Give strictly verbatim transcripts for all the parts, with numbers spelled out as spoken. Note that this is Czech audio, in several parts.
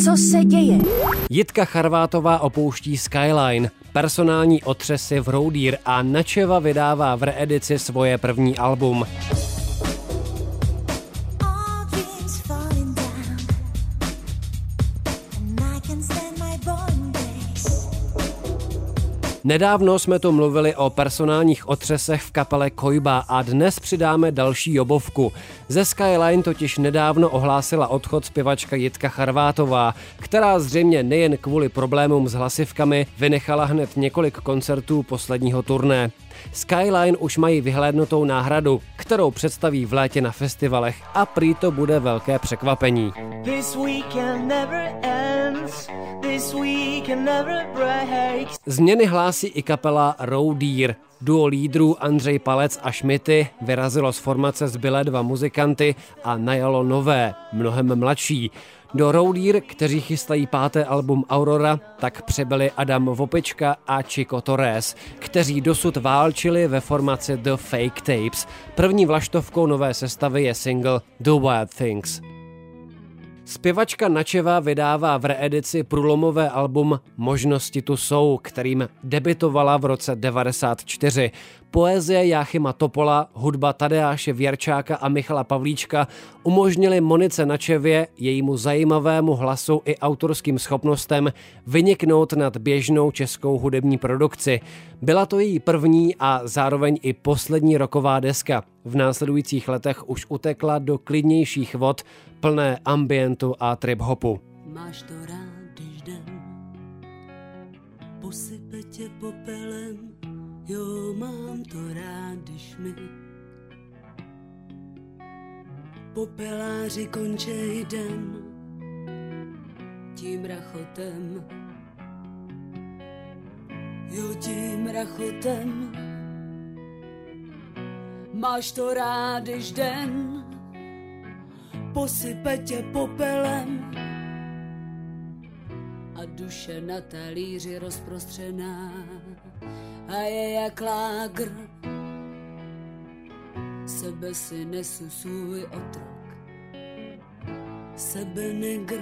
Co se děje? Jitka Charvátová opouští Skyline, personální otřesy v Road Deer a Načeva vydává v reedici svoje první album. Nedávno jsme tu mluvili o personálních otřesech v kapele Kojba a dnes přidáme další jobovku. Ze Skyline totiž nedávno ohlásila odchod zpěvačka Jitka Charvátová, která zřejmě nejen kvůli problémům s hlasivkami vynechala hned několik koncertů posledního turné. Skyline už mají vyhlédnutou náhradu, kterou představí v létě na festivalech a prý to bude velké překvapení. Změny hlásí i kapela Road Deer. Duo lídrů Andřej Palec a Šmity vyrazilo z formace zbylé dva muzikanty a najalo nové, mnohem mladší. Do Road Deer, kteří chystají páté album Aurora, tak přebyli Adam Vopička a Chico Torres, kteří dosud válčili ve formaci The Fake Tapes. První vlaštovkou nové sestavy je single The Wild Things. Zpěvačka Načeva vydává v reedici průlomové album Možnosti tu jsou, kterým debitovala v roce devadesát čtyři. Poezie Jáchyma Topola, hudba Tadeáše Věrčáka a Michala Pavlíčka umožnili Monice Načevě, jejímu zajímavému hlasu i autorským schopnostem vyniknout nad běžnou českou hudební produkci. Byla to její první a zároveň i poslední rocková deska. V následujících letech už utekla do klidnějších vod, plné ambientu a trip-hopu. Máš to rád, když den posype tě popelem, jo, mám to rád, když mi popeláři končej den tím rachotem, jo, tím rachotem. Máš to rád, když den posype tě popelem a duše na talíři rozprostřená a je jak lágr. Sebe si nesu svůj otrok, sebe negr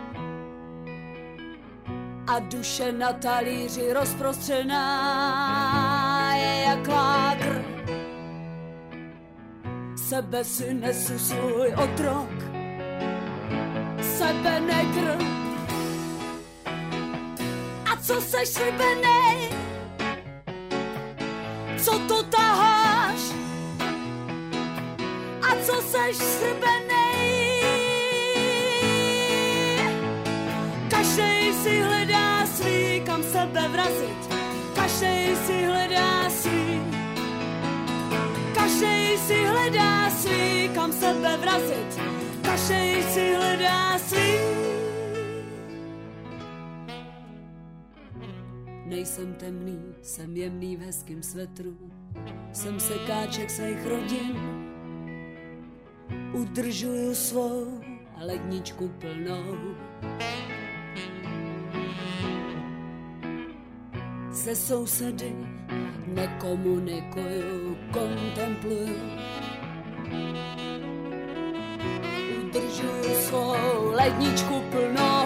a duše na talíři rozprostřená je jak lágr. Sebe si nesu svůj otrok, sebe negr. A co seš srbenej? Co to taháš? A co seš srbenej? Každej si hledá svý, kam sebe vrazit. Každej si hledá svý. Každej si hledá svý, kam sebe vrazit. Každej si hledá svý. Nejsem temný, jsem jemný v hezkým svetru. Jsem sekáček svých rodin. Udržuju svou ledničku plnou. Se sousedy nekomunikuju, kontempluju. Udržuju svou ledničku plnou.